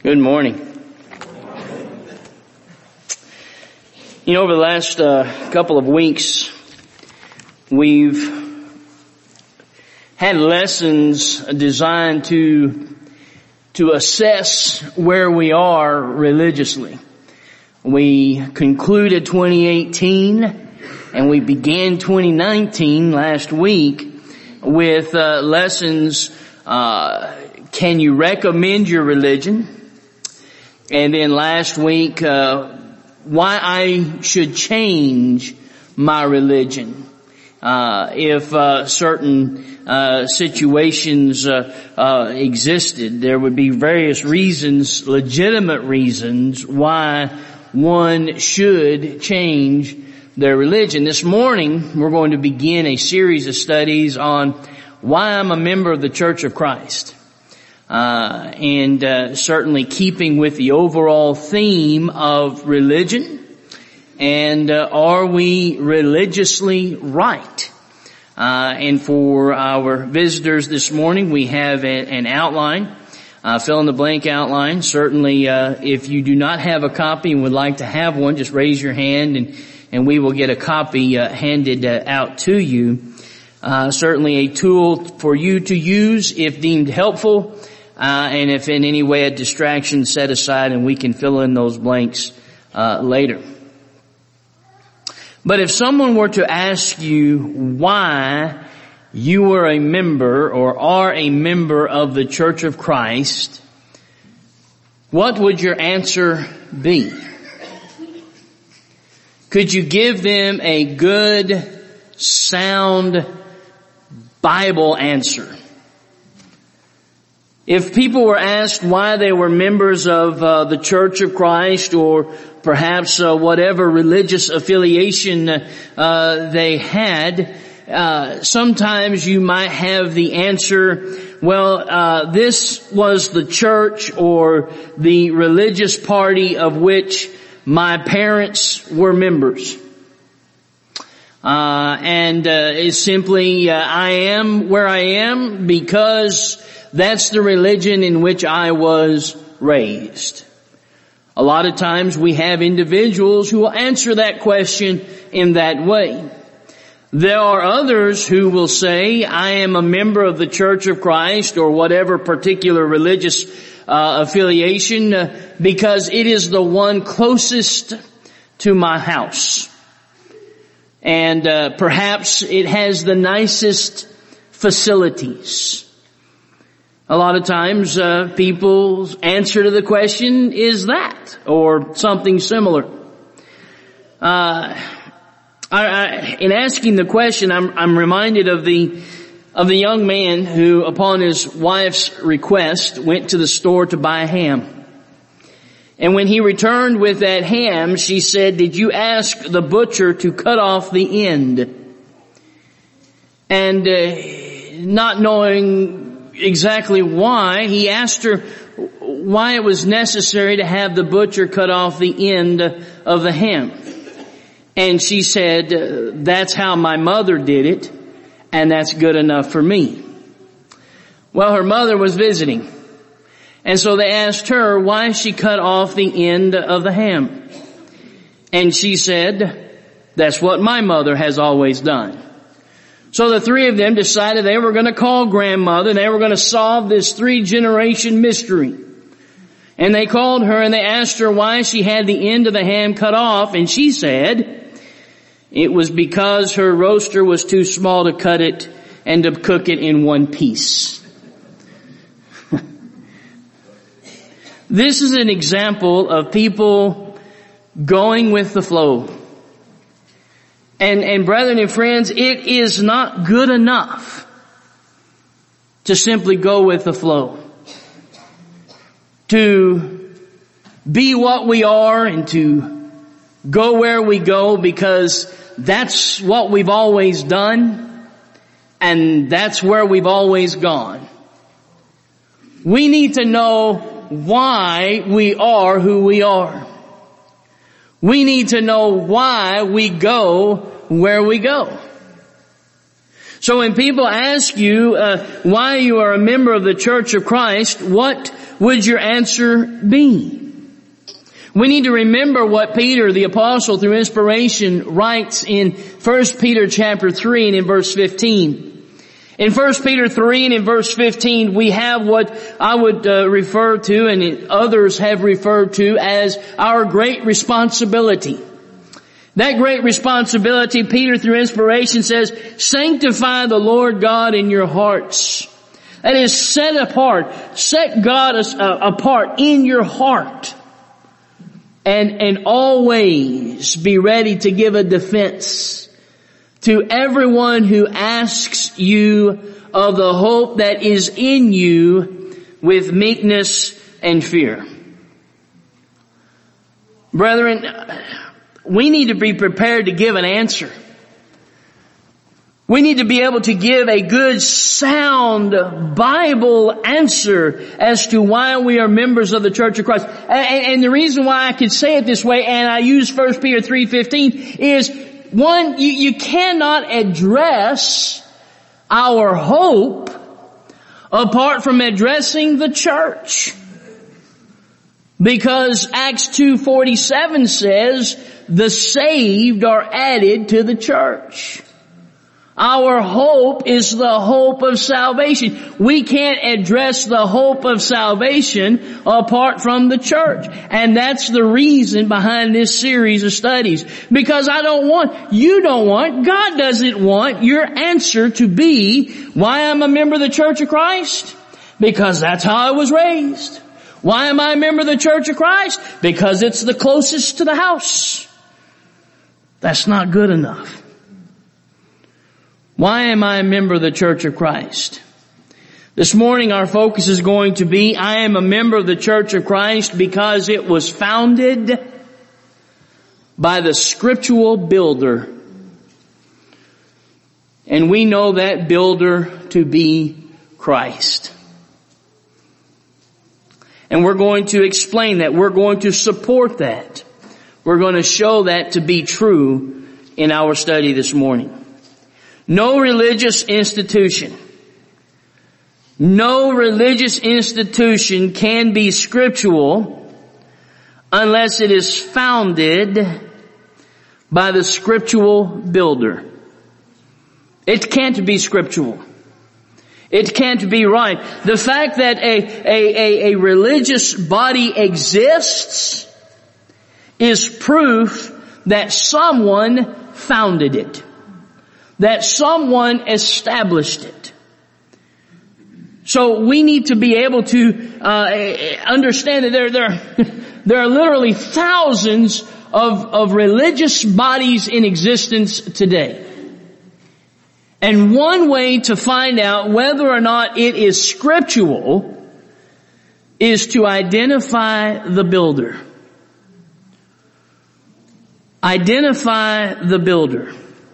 Good morning. Over the last couple of weeks, we've had lessons designed to assess where we are religiously. We concluded 2018 and we began 2019 last week with lessons, can you recommend your religion? And then last week, why I should change my religion. If certain situations existed, there would be various reasons, legitimate reasons, why one should change their religion. This morning, we're going to begin a series of studies on why I'm a member of the Church of Christ. And certainly keeping with the overall theme of religion. And are we religiously right? And for our visitors this morning, we have an outline, fill in the blank outline. Certainly, if you do not have a copy and would like to have one, just raise your hand and we will get a copy handed out to you. Certainly a tool for you to use if deemed helpful. And if in any way a distraction, set aside and we can fill in those blanks later. But if someone were to ask you why you are a member or are a member of the Church of Christ, what would your answer be? Could you give them a good, sound Bible answer? If people were asked why they were members of the Church of Christ or perhaps whatever religious affiliation they had, sometimes you might have the answer, well, this was the church or the religious party of which my parents were members. And it's simply, I am where I am because that's the religion in which I was raised. A lot of times we have individuals who will answer that question in that way. There are others who will say, I am a member of the Church of Christ or whatever particular religious affiliation because it is the one closest to my house. And perhaps it has the nicest facilities. A lot of times, people's answer to the question is that, or something similar. In asking the question, I'm reminded of the young man who, upon his wife's request, went to the store to buy ham. And when he returned with that ham, she said, "Did you ask the butcher to cut off the end?" And not knowing exactly why, he asked her why it was necessary to have the butcher cut off the end of the ham. And she said, "That's how my mother did it, and that's good enough for me." Well, her mother was visiting, and so they asked her why she cut off the end of the ham. And she said, "That's what my mother has always done." So the three of them decided they were going to call grandmother and they were going to solve this 3-generation mystery. And they called her and they asked her why she had the end of the ham cut off. And she said it was because her roaster was too small to cut it and to cook it in one piece. This is an example of people going with the flow. And brethren and friends, it is not good enough to simply go with the flow. To be what we are and to go where we go because that's what we've always done and that's where we've always gone. We need to know why we are who we are. We need to know why we go where we go. So when people ask you why you are a member of the Church of Christ, what would your answer be? We need to remember what Peter, the apostle, through inspiration, writes in 1 Peter chapter 3 and in verse 15. In 1 Peter 3 and in verse 15, we have what I would refer to, and others have referred to, as our great responsibility. That great responsibility, Peter through inspiration says, sanctify the Lord God in your hearts. That is, set God apart in your heart. And always be ready to give a defense to everyone who asks you of the hope that is in you with meekness and fear. Brethren, we need to be prepared to give an answer. We need to be able to give a good, sound Bible answer as to why we are members of the Church of Christ. And the reason why I could say it this way, and I use 1 Peter 3:15, is one, you cannot address our hope apart from addressing the church. Because Acts 2:47 says, the saved are added to the church. Our hope is the hope of salvation. We can't address the hope of salvation apart from the church. And that's the reason behind this series of studies. Because you don't want, God doesn't want your answer to be, why I'm a member of the Church of Christ? Because that's how I was raised. Why am I a member of the Church of Christ? Because it's the closest to the house. That's not good enough. Why am I a member of the Church of Christ? This morning our focus is going to be, I am a member of the Church of Christ because it was founded by the scriptural builder. And we know that builder to be Christ. And we're going to explain that. We're going to support that. We're going to show that to be true in our study this morning. No religious institution can be scriptural unless it is founded by the scriptural builder. It can't be scriptural. It can't be right. The fact that a religious body exists is proof that someone founded it. That someone established it. So we need to be able to understand that there are literally thousands of religious bodies in existence today. And one way to find out whether or not it is scriptural is to identify the builder. Identify the builder.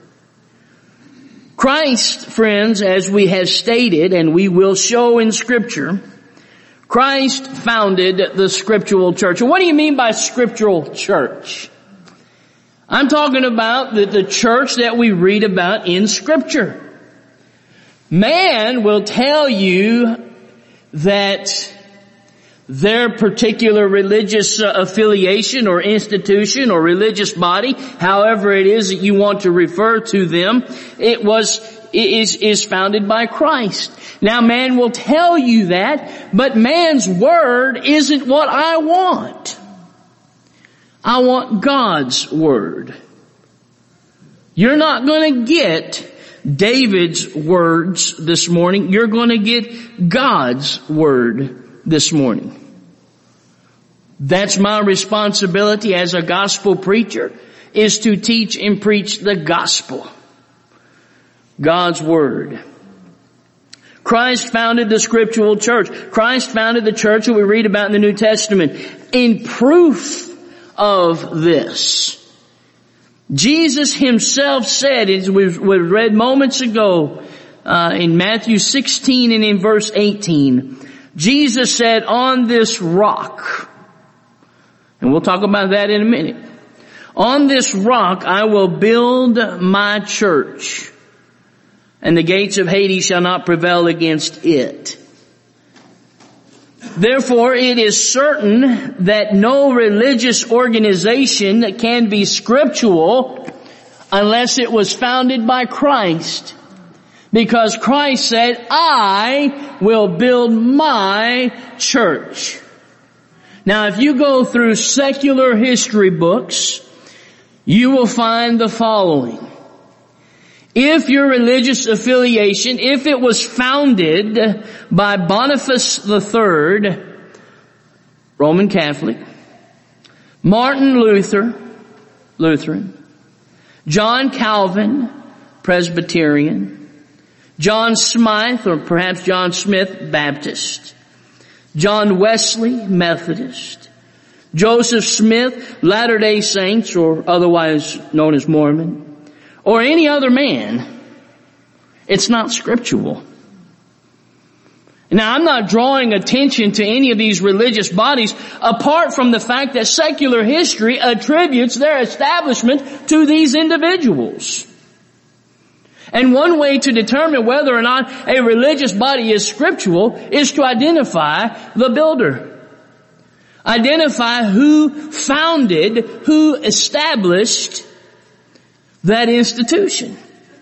Christ, friends, as we have stated, and we will show in Scripture, Christ founded the scriptural church. And what do you mean by scriptural church? I'm talking about the church that we read about in Scripture. Man will tell you that their particular religious affiliation or institution or religious body, however it is that you want to refer to them, is founded by Christ. Now man will tell you that, but man's word isn't what I want. I want God's word. You're not going to get David's words this morning. You're going to get God's word this morning. That's my responsibility as a gospel preacher, is to teach and preach the gospel. God's word. Christ founded the scriptural church. Christ founded the church that we read about in the New Testament. In proof of this, Jesus himself said, as we read moments ago, in Matthew 16 and in verse 18, Jesus said, on this rock, and we'll talk about that in a minute, on this rock I will build my church, and the gates of Hades shall not prevail against it. Therefore, it is certain that no religious organization can be scriptural unless it was founded by Christ. Because Christ said, I will build my church. Now, if you go through secular history books, you will find the following. If your religious affiliation, if it was founded by Boniface III, Roman Catholic, Martin Luther, Lutheran, John Calvin, Presbyterian, John Smythe, or perhaps John Smith, Baptist, John Wesley, Methodist, Joseph Smith, Latter-day Saints, or otherwise known as Mormon, or any other man, it's not scriptural. Now, I'm not drawing attention to any of these religious bodies apart from the fact that secular history attributes their establishment to these individuals. And one way to determine whether or not a religious body is scriptural is to identify the builder. Identify who founded, who established that institution.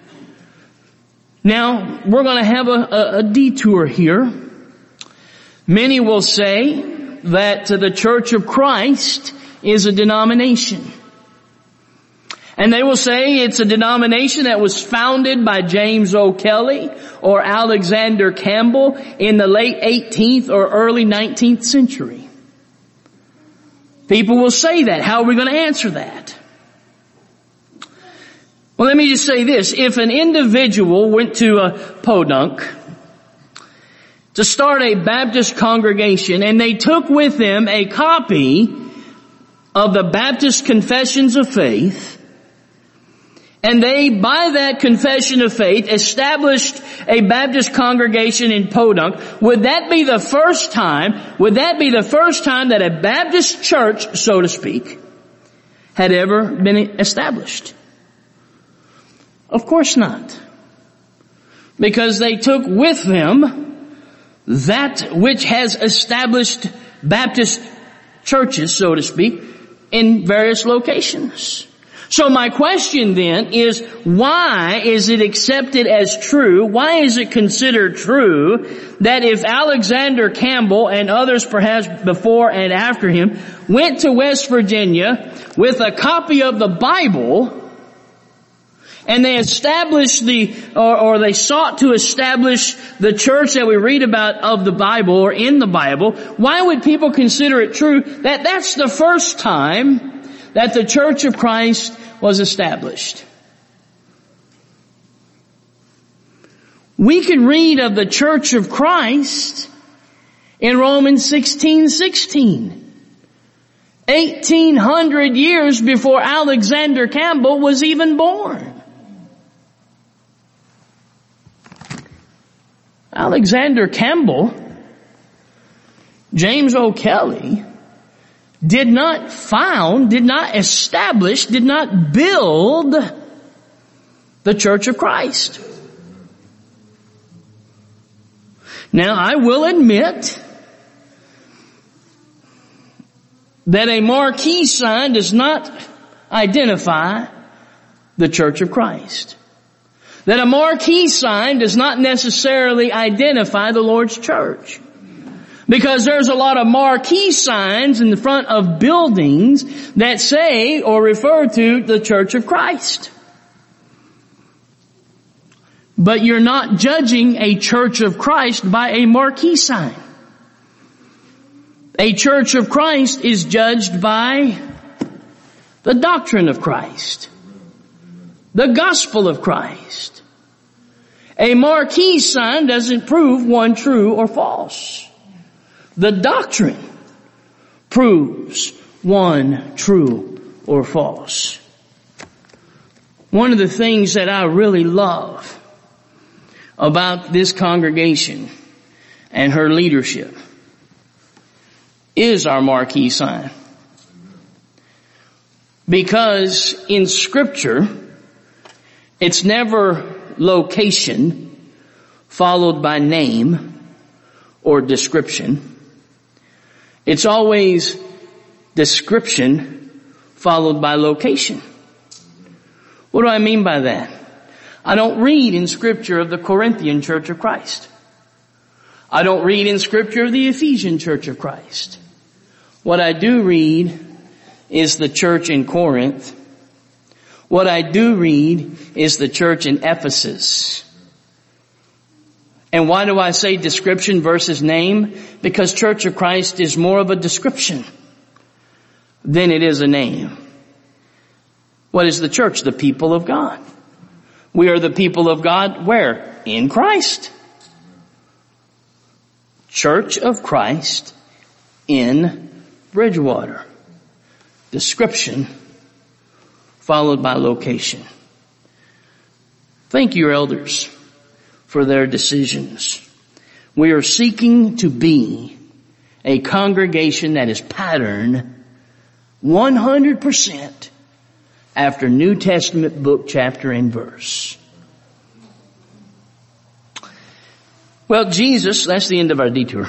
Now, we're going to have a detour here. Many will say that the Church of Christ is a denomination. And they will say it's a denomination that was founded by James O'Kelly or Alexander Campbell in the late 18th or early 19th century. People will say that. How are we going to answer that? Well, let me just say this. If an individual went to Podunk to start a Baptist congregation and they took with them a copy of the Baptist Confessions of Faith, and they, by that confession of faith, established a Baptist congregation in Podunk, would that be the first time that a Baptist church, so to speak, had ever been established? Of course not. Because they took with them that which has established Baptist churches, so to speak, in various locations. So my question then is, why is it accepted as true? Why is it considered true that if Alexander Campbell and others perhaps before and after him went to West Virginia with a copy of the Bible and they established or they sought to establish the church that we read about of the Bible or in the Bible, why would people consider it true that that's the first time that the Church of Christ was established? We can read of the Church of Christ in Romans 16:16. 1800 years before Alexander Campbell was even born. Alexander Campbell, James O'Kelly, did not found, did not establish, did not build the Church of Christ. Now, I will admit that a marquee sign does not identify the Church of Christ. That a marquee sign does not necessarily identify the Lord's church. Because there's a lot of marquee signs in the front of buildings that say or refer to the Church of Christ. But you're not judging a Church of Christ by a marquee sign. A Church of Christ is judged by the doctrine of Christ, the gospel of Christ. A marquee sign doesn't prove one true or false. The doctrine proves one true or false. One of the things that I really love about this congregation and her leadership is our marquee sign. Because in Scripture, it's never location followed by name or description. It's always description followed by location. What do I mean by that? I don't read in Scripture of the Corinthian Church of Christ. I don't read in Scripture of the Ephesian Church of Christ. What I do read is the church in Corinth. What I do read is the church in Ephesus. And why do I say description versus name? Because Church of Christ is more of a description than it is a name. What is the church? The people of God. We are the people of God where? In Christ. Church of Christ in Bridgewater. Description followed by location. Thank you, elders, for their decisions. We are seeking to be a congregation that is patterned 100% after New Testament book, chapter, and verse. Well, Jesus, that's the end of our detour.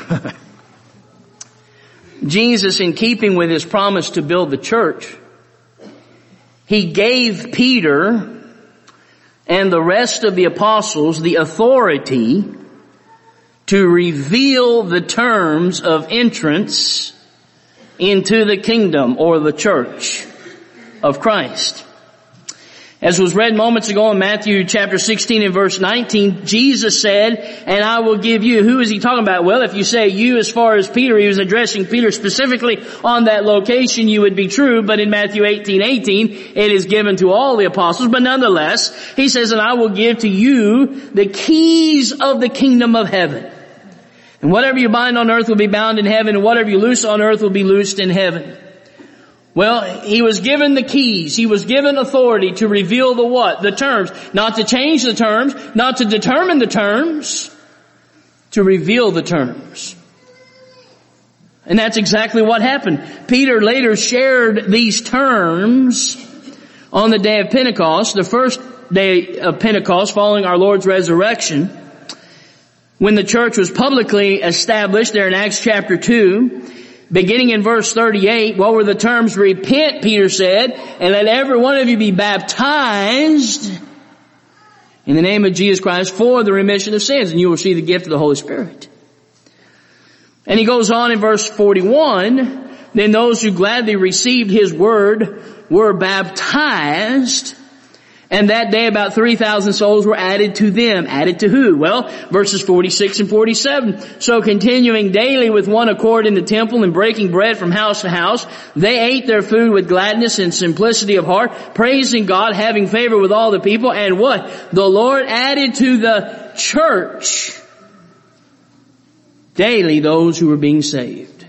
Jesus, in keeping with His promise to build the church, He gave Peter and the rest of the apostles the authority to reveal the terms of entrance into the kingdom or the church of Christ. As was read moments ago in Matthew chapter 16 and verse 19, Jesus said, and I will give you, who is He talking about? Well, if you say you as far as Peter, He was addressing Peter specifically on that location, you would be true, but in Matthew 18:18, it is given to all the apostles, but nonetheless, He says, and I will give to you the keys of the kingdom of heaven. And whatever you bind on earth will be bound in heaven, and whatever you loose on earth will be loosed in heaven. Well, He was given the keys. He was given authority to reveal the what? The terms. Not to change the terms, not to determine the terms, to reveal the terms. And that's exactly what happened. Peter later shared these terms on the day of Pentecost, the first day of Pentecost following our Lord's resurrection, when the church was publicly established there in Acts chapter 2. Beginning in verse 38, what were the terms? Repent, Peter said, and let every one of you be baptized in the name of Jesus Christ for the remission of sins, and you will receive the gift of the Holy Spirit. And he goes on in verse 41, then those who gladly received His word were baptized, and that day about 3,000 souls were added to them. Added to who? Well, verses 46 and 47. So continuing daily with one accord in the temple and breaking bread from house to house, they ate their food with gladness and simplicity of heart, praising God, having favor with all the people. And what? The Lord added to the church daily those who were being saved.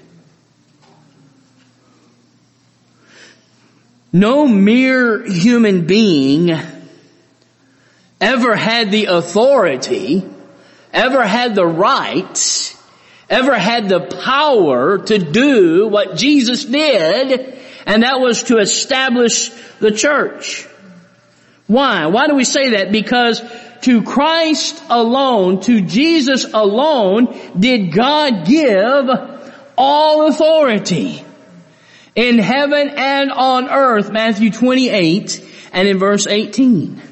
No mere human being ever had the authority, ever had the right, ever had the power to do what Jesus did, and that was to establish the church. Why? Why do we say that? Because to Christ alone, to Jesus alone, did God give all authority in heaven and on earth, Matthew 28 and in verse 18.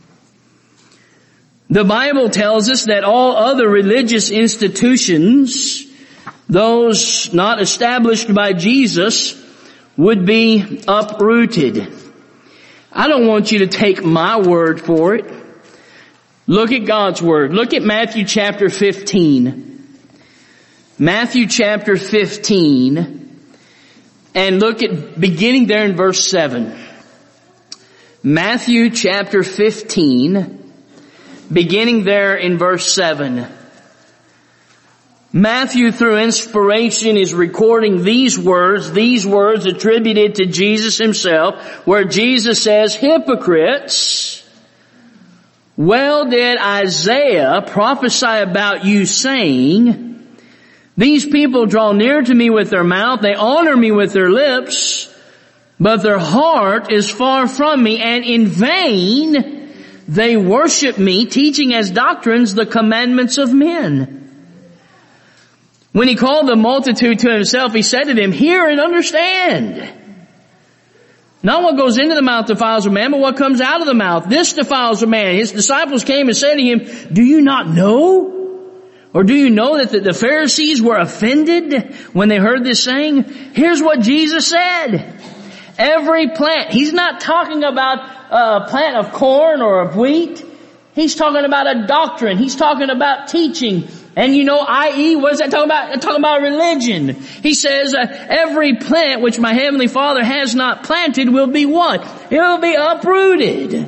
The Bible tells us that all other religious institutions, those not established by Jesus, would be uprooted. I don't want you to take my word for it. Look at God's word. Look at Matthew chapter 15. Matthew chapter 15. And look at, beginning there in verse 7. Matthew chapter 15, beginning there in verse 7. Matthew, through inspiration, is recording these words attributed to Jesus Himself, where Jesus says, hypocrites, well did Isaiah prophesy about you, saying, these people draw near to me with their mouth, they honor me with their lips, but their heart is far from me, and in vain they worship me, teaching as doctrines the commandments of men. When he called the multitude to himself, he said to them, hear and understand. Not what goes into the mouth defiles a man, but what comes out of the mouth. This defiles a man. His disciples came and said to him, do you not know? Or do you know that the Pharisees were offended when they heard this saying? Here's what Jesus said. Every plant, he's not talking about a plant of corn or of wheat. He's talking about a doctrine. He's talking about teaching. And i.e., what is that talking about? Talking about religion. He says, every plant which my heavenly Father has not planted will be what? It will be uprooted.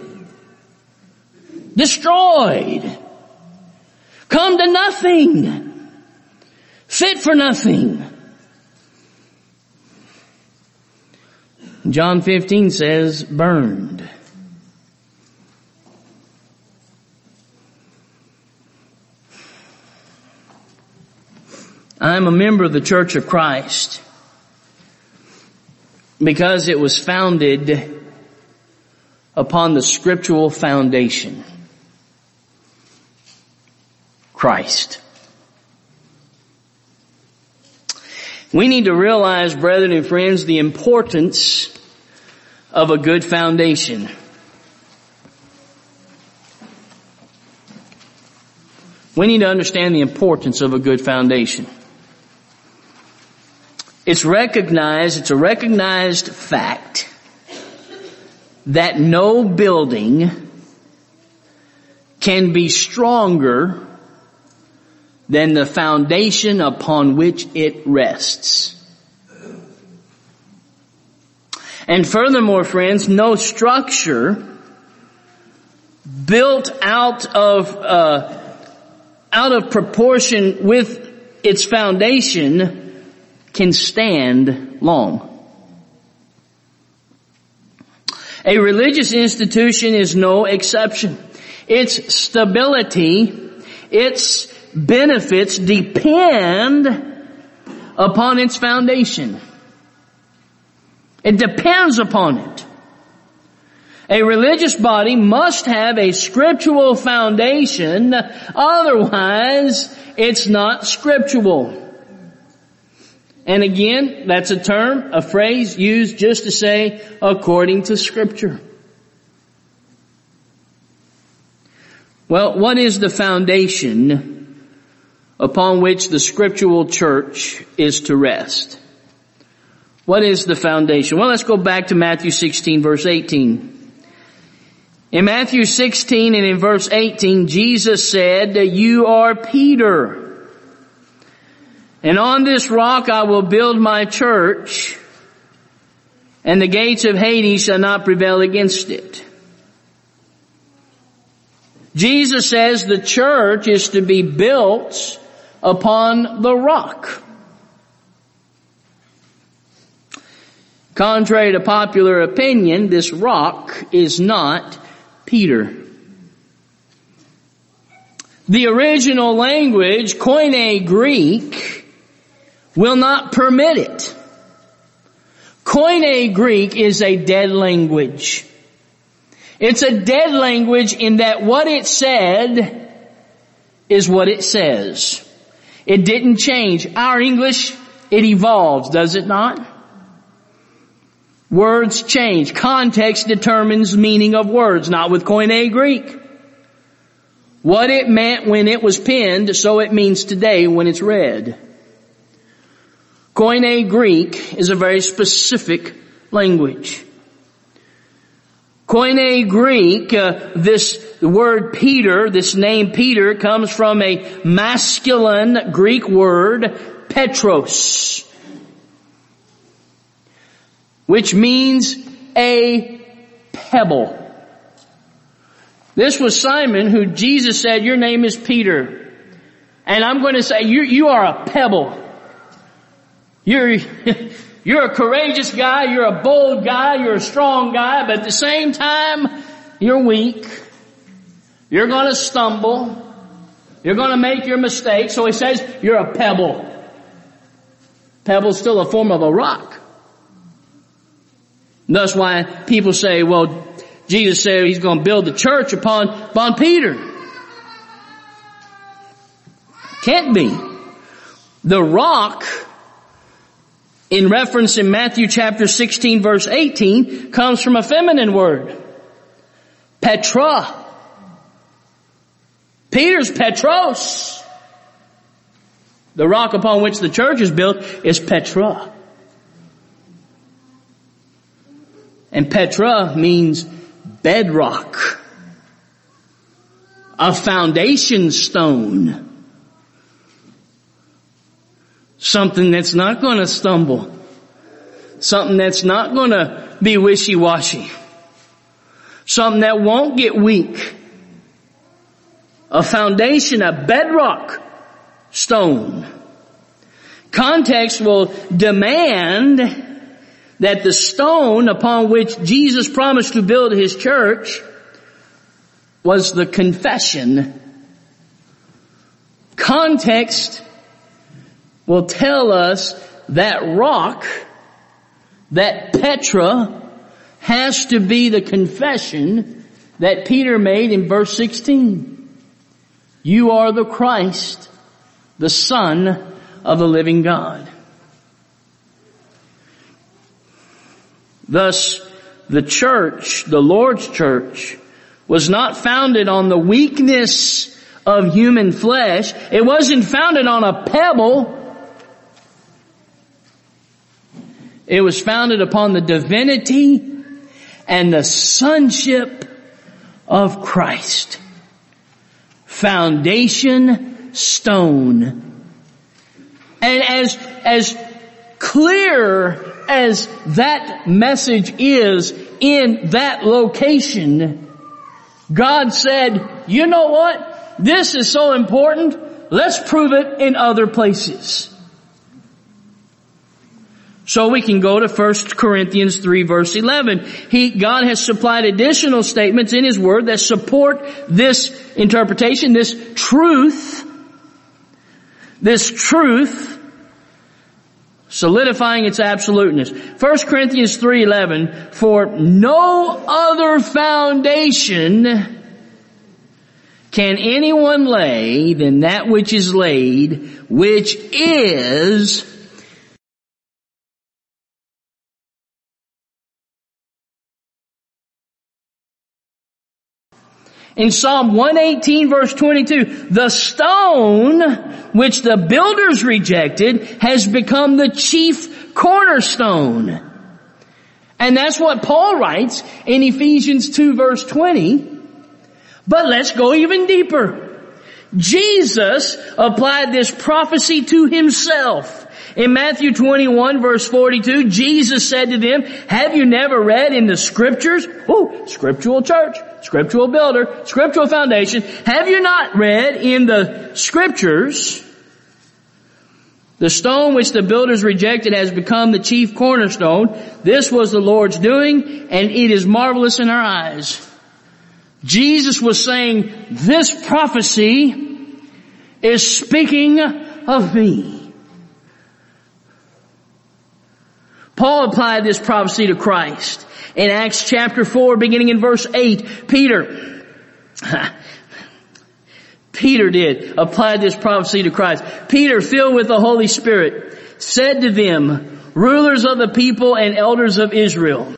Destroyed. Come to nothing. Fit for nothing. John 15 says, burned. I'm a member of the Church of Christ because it was founded upon the scriptural foundation. Christ. We need to realize, brethren and friends, the importance of a good foundation. We need to understand the importance of a good foundation. It's a recognized fact that no building can be stronger than the foundation upon which it rests. And furthermore, friends, no structure built out of proportion with its foundation can stand long. A religious institution is no exception. Its stability, its benefits depend upon its foundation. It depends upon it. A religious body must have a scriptural foundation, otherwise it's not scriptural. And again, that's a term, a phrase used just to say, according to Scripture. Well, what is the foundation upon which the scriptural church is to rest? What is the foundation? Well, let's go back to Matthew 16, verse 18. In Matthew 16 and in verse 18, Jesus said, you are Peter. And on this rock I will build my church, and the gates of Hades shall not prevail against it. Jesus says the church is to be built upon the rock. Contrary to popular opinion, this rock is not Peter. The original language, Koine Greek, will not permit it. Koine Greek is a dead language. It's a dead language in that what it said is what it says. It didn't change. Our English, it evolves, does it not? Words change. Context determines meaning of words, not with Koine Greek. What it meant when it was penned, so it means today when it's read. Koine Greek is a very specific language. Koine Greek, this word Peter, this name Peter, comes from a masculine Greek word, Petros, which means a pebble. This was Simon who Jesus said, your name is Peter. And I'm going to say, you are a pebble. You're a courageous guy, you're a bold guy, you're a strong guy, but at the same time, you're weak. You're going to stumble. You're going to make your mistakes. So he says, you're a pebble. Pebble's still a form of a rock. And that's why people say, well, Jesus said he's going to build the church upon Peter. Can't be. The rock, in reference in Matthew chapter 16 verse 18, comes from a feminine word. Petra. Peter's Petros. The rock upon which the church is built is Petra. And Petra means bedrock. A foundation stone. Something that's not going to stumble. Something that's not going to be wishy-washy. Something that won't get weak. A foundation, a bedrock stone. Context will demand that the stone upon which Jesus promised to build His church was the confession. Context will tell us that rock, that Petra, has to be the confession that Peter made in verse 16. You are the Christ, the Son of the living God. Thus, the church, the Lord's church, was not founded on the weakness of human flesh. It wasn't founded on a pebble. It was founded upon the divinity and the sonship of Christ. Foundation stone. And as clear as that message is in that location, God said, you know what? This is so important. Let's prove it in other places. So we can go to 1 Corinthians 3 verse 11. God has supplied additional statements in His Word that support this interpretation, this truth, solidifying its absoluteness. 1 Corinthians 3:11, for no other foundation can anyone lay than that which is laid, which is in Psalm 118 verse 22, the stone which the builders rejected has become the chief cornerstone. And that's what Paul writes in Ephesians 2 verse 20. But let's go even deeper. Jesus applied this prophecy to Himself. In Matthew 21 verse 42, Jesus said to them, have you never read in the Scriptures? Scriptural church, scriptural builder, scriptural foundation. Have you not read in the Scriptures, the stone which the builders rejected has become the chief cornerstone. This was the Lord's doing, and it is marvelous in our eyes. Jesus was saying, this prophecy is speaking of me. Paul applied this prophecy to Christ. In Acts chapter 4, beginning in verse 8, Peter did apply this prophecy to Christ. Peter, filled with the Holy Spirit, said to them, rulers of the people and elders of Israel,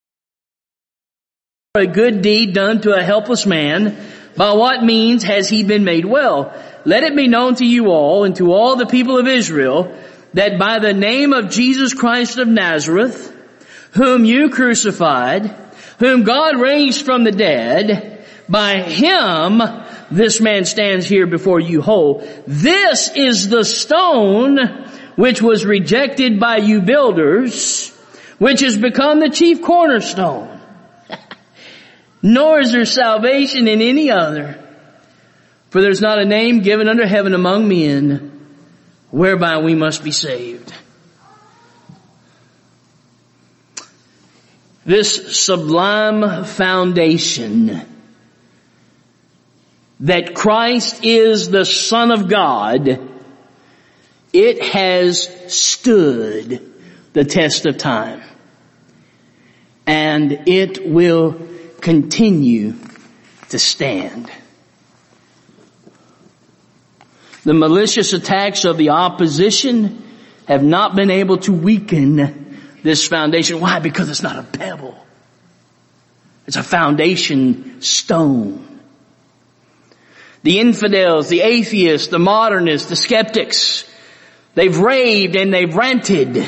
a good deed done to a helpless man, by what means has he been made well? Let it be known to you all and to all the people of Israel that by the name of Jesus Christ of Nazareth, whom you crucified, whom God raised from the dead, by Him this man stands here before you whole. This is the stone which was rejected by you builders, which has become the chief cornerstone. Nor is there salvation in any other, for there's not a name given under heaven among men whereby we must be saved. This sublime foundation that Christ is the Son of God, it has stood the test of time. And it will continue to stand. The malicious attacks of the opposition have not been able to weaken this foundation. Why? Because it's not a pebble. It's a foundation stone. The infidels, the atheists, the modernists, the skeptics, they've raved and they've ranted.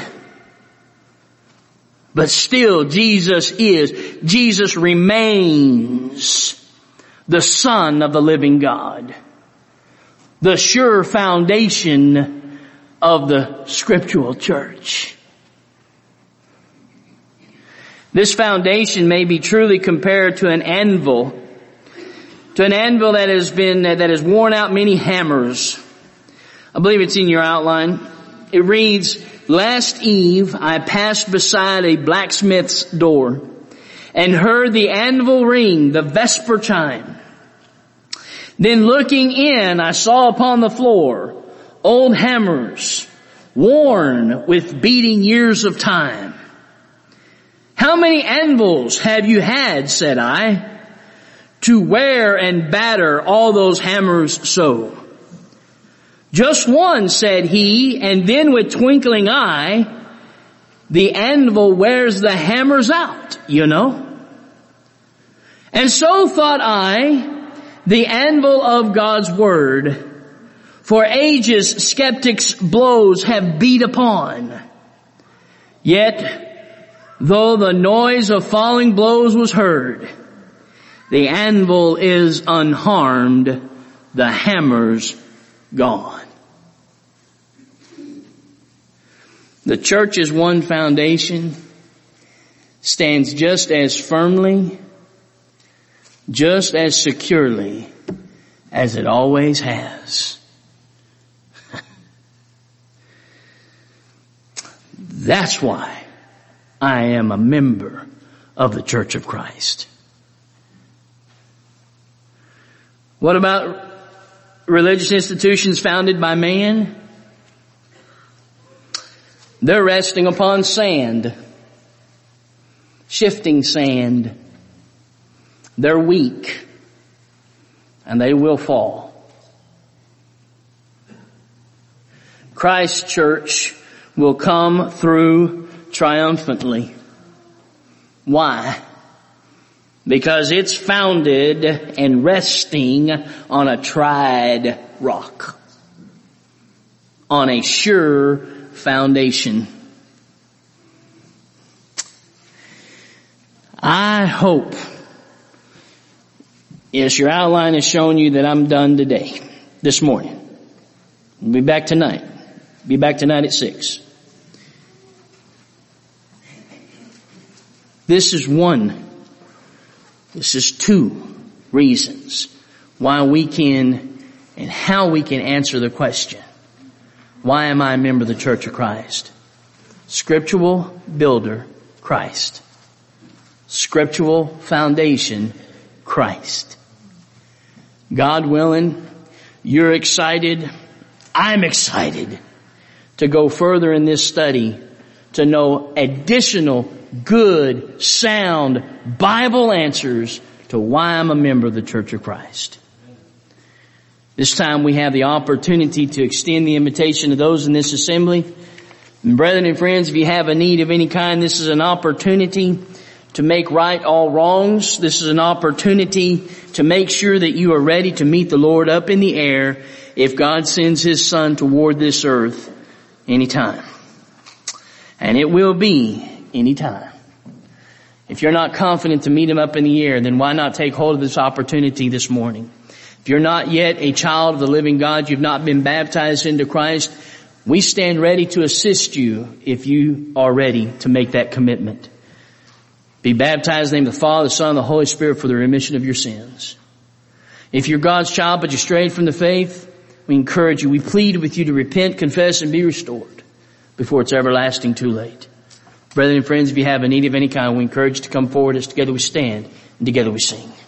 But still Jesus remains the Son of the living God. The sure foundation of the scriptural church. This foundation may be truly compared to an anvil that has worn out many hammers. I believe it's in your outline. It reads, "Last eve I passed beside a blacksmith's door and heard the anvil ring the vesper chime. Then looking in, I saw upon the floor old hammers, worn with beating years of time. 'How many anvils have you had,' said I, 'to wear and batter all those hammers so?' 'Just one,' said he, and then with twinkling eye, 'The anvil wears the hammers out, you know.' And so thought I, the anvil of God's Word, for ages skeptics' blows have beat upon. Yet, though the noise of falling blows was heard, the anvil is unharmed, the hammers gone." The church's one foundation stands just as firmly, just as securely as it always has. That's why I am a member of the Church of Christ. What about religious institutions founded by man? They're resting upon sand, shifting sand. They're weak, and they will fall. Christ's church will come through triumphantly. Why? Because it's founded and resting on a tried rock, on a sure foundation. I hope, yes, your outline has shown you that I'm done today, this morning. We'll be back tonight. Be back tonight at 6. This is 2 reasons why we can and how we can answer the question, why am I a member of the Church of Christ? Scriptural builder, Christ. Scriptural foundation, Christ. God willing, you're excited, I'm excited to go further in this study to know additional good, sound Bible answers to why I'm a member of the Church of Christ. This time we have the opportunity to extend the invitation to those in this assembly. And brethren and friends, if you have a need of any kind, this is an opportunity to make right all wrongs. This is an opportunity to make sure that you are ready to meet the Lord up in the air if God sends His Son toward this earth anytime. And it will be anytime. If you're not confident to meet Him up in the air, then why not take hold of this opportunity this morning? If you're not yet a child of the living God, you've not been baptized into Christ, we stand ready to assist you if you are ready to make that commitment. Be baptized in the name of the Father, the Son, and the Holy Spirit for the remission of your sins. If you're God's child but you strayed from the faith, we encourage you, we plead with you to repent, confess, and be restored before it's everlasting too late. Brethren and friends, if you have a need of any kind, we encourage you to come forward as together we stand and together we sing.